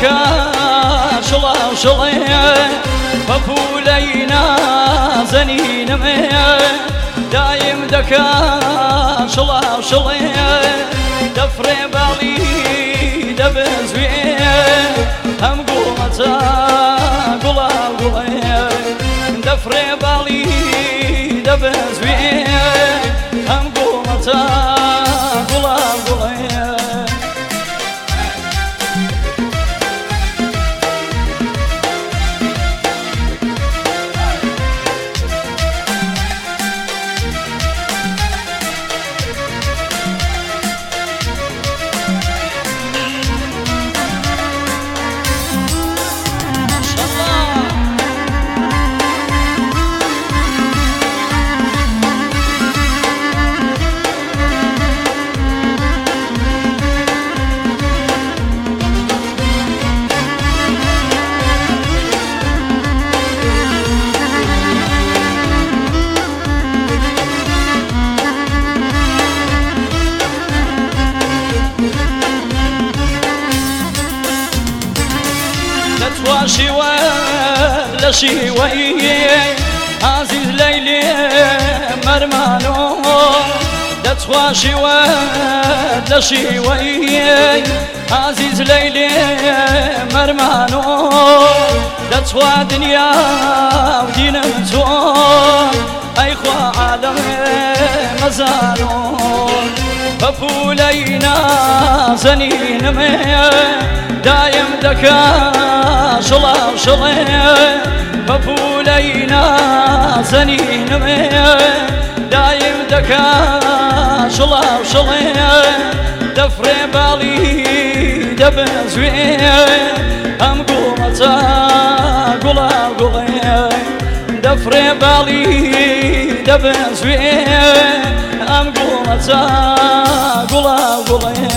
دەکا شڵاو شڵێ بەپولەی نازەنینمێ دایم دەکا شڵاو شڵێ دەفرێ باڵی دەبزوێ هەم گوڵەتە گوڵاو گوڵێ دەفرێ باڵی دەبزوێ هەم گوڵەتە گوڵاو گوڵێ شوى لا شوي عزيز ليلي مرمانو دتوا شوى لا شوي عزيز ليلي مرمانو دتوا دنيا ودينتو اي خوا عالم مزارو بفولينا زنين دايم دكا شڵاو شڵێ بەپولەی نازەنینمێ دایم دەکا شڵاو شڵێ دەفرێ باڵی دەبزوێ هەم گوڵەتە گوڵاو گوڵێ دەفرێ باڵی دەبزوێ هەم گوڵەتە گوڵاو گوڵێ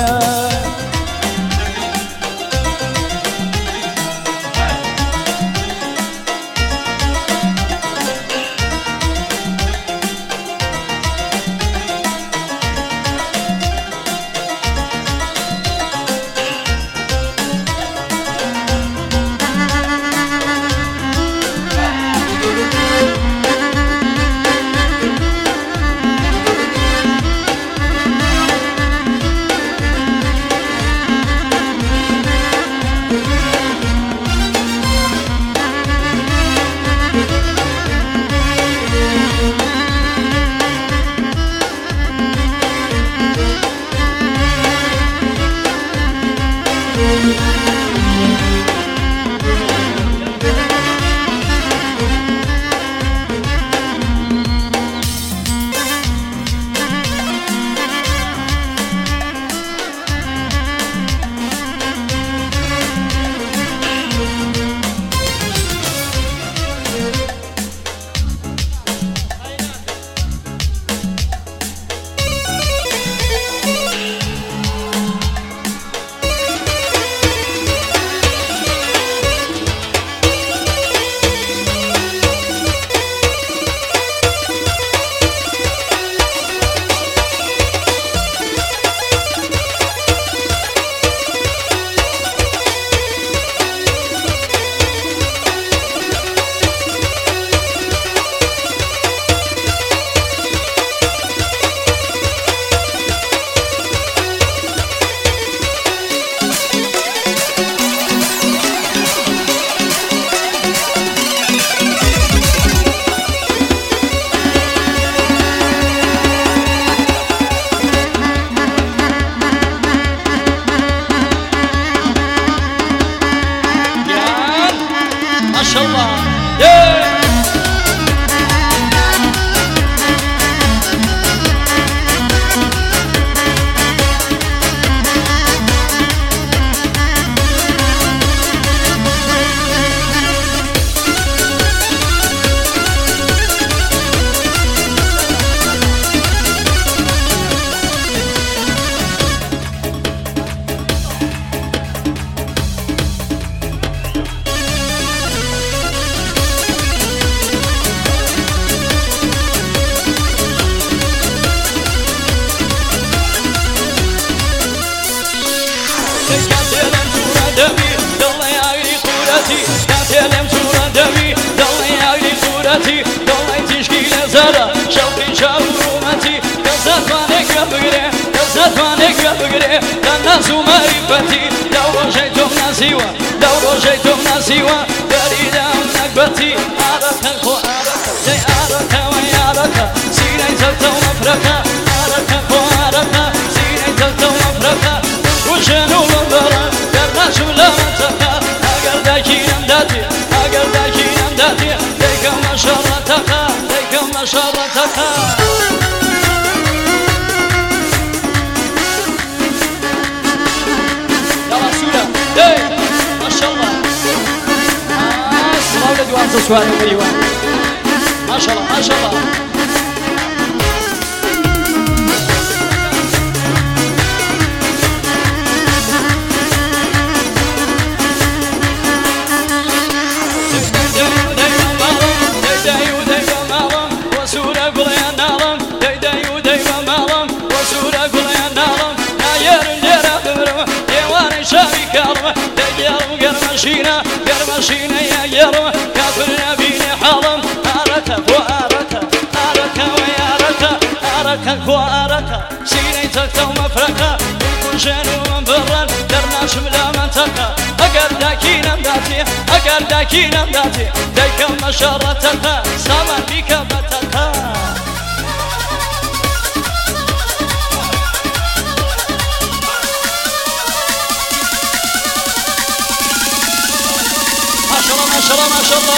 نكبتي لو رجيتم نسيوة لو رجيتم نسيوة بريدة نكبتي أركا خو أركا جاي أركا ويا أركا سيني زلتو مفركا أركا خو أركا سيني زلتو مفركا وشنو منظرة درنا شملا منتكا أقل داكي نمداتي أقل داكي نمداتي ديكم مشارتكا ديكم مشارتكا ما شاء الله صلاة دوام سوالي وليوان ما شاء الله ما شاء الله قرمشينا قرمشينا يا يرم كافرنا بيني حرم أركا وأركا أركا ويا أركا أركا وأركا سيني تكتو مفركا وكل شيء من برا درنا شملا منتكا أقر داكي نمداتي أقر داكي نمداتي ديكم مشارتكا ساما بيك بتكا ما شاء الله ما شاء الله ما شاء الله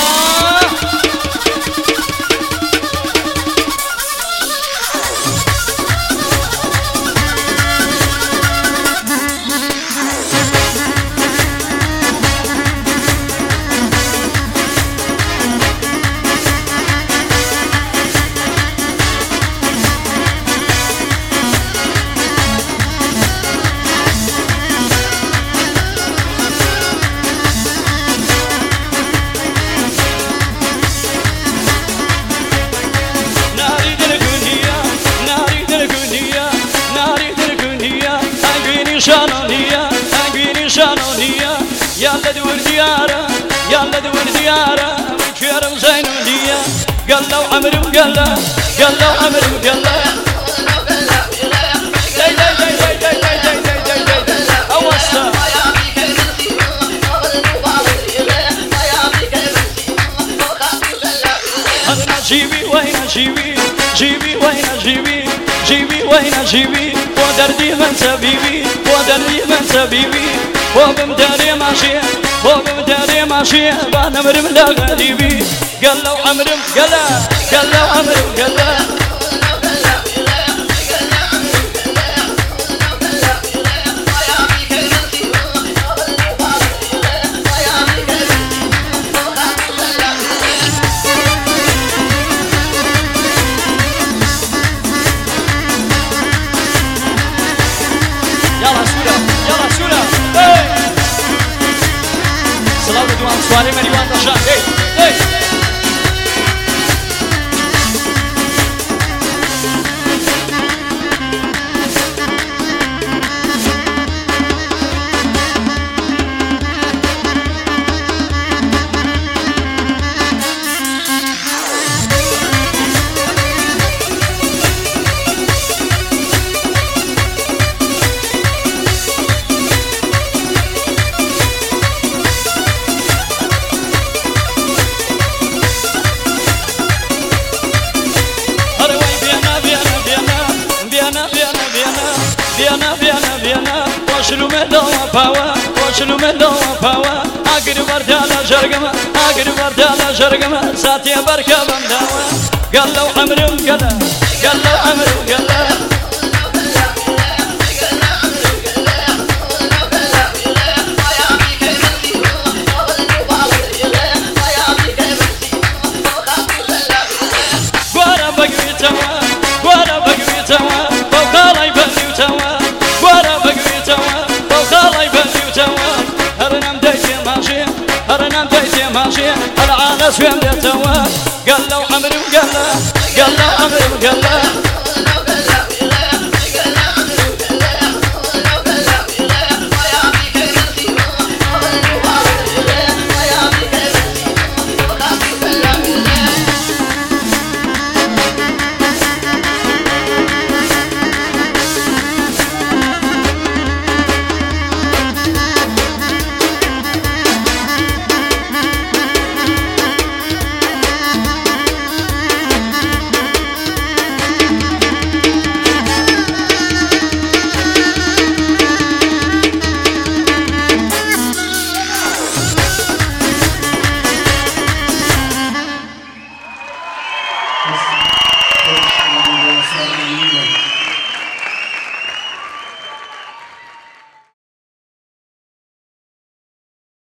شانونية أقيني شانونية يلا دور ديارة يلا دور ديارة مشير زينونية قال له عمرو قال له عمرو قال له أوسع أنا جيبي وين جيبي جيبي وين جيبي جيبي وين جيبي ودردي من تبيبي ودردي من تبيبي وبمداري ماشي وبمداري ماشي بنمر من غريبي قال له عمرو قال له عمرو قال له سوالي مريوان رشاد وشلو مدو وفاوا وشلو مدو وفاوا أقر بردانا جرقما أقر بردانا جرقما ساتي بركة بمداوا قال له عمرو قال له عمرو قال له قوارا بقوي توا قوارا بقوي توا فوقالا يبني توا قوارا بقوي توا فوقالا يبني توا هرنام دايتي ماشي هرنام دايتي ماشي العالم سويم توا قال له عمرو قال له عمرو قال له